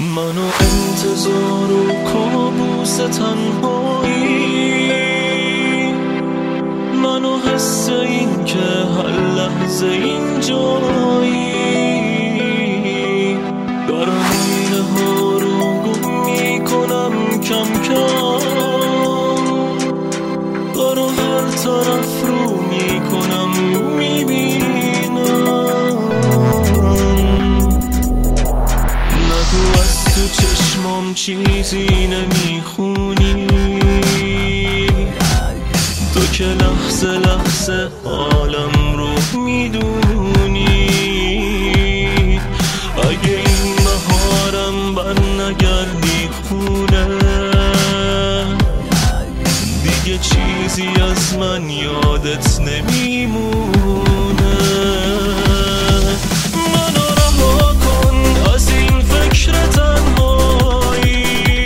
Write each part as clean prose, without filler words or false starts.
منو انتظار و کابوس تنهایی، منو حس این که هر لحظه اینجایی، دارم اینه ها رو گم میکنم کم کم، دارو هر طرف رو میکنم میبینم، نگو از تو چشمام چیزی نمیخونی، تو که لحظه لحظه عالم رو میدونی، اگه این بهارم بر نگردی خونه، دیگه چیزی از من یادت نمیمونه. منو رها کن از این فکر تنهایی،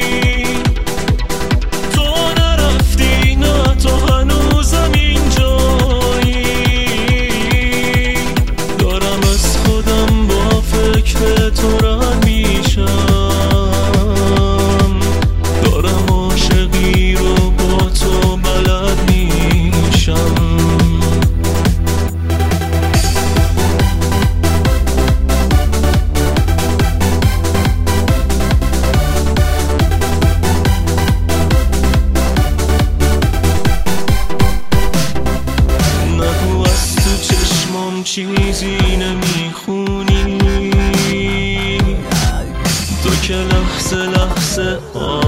تو نرفتی نه تو هنوزم اینجایی، دارم از خودم با فکر تو رد میشم، دارم عاشقی رو با تو بلد میشم. نگو از تو چشمام چیزی نمیخونی، تو که لحظه لحظه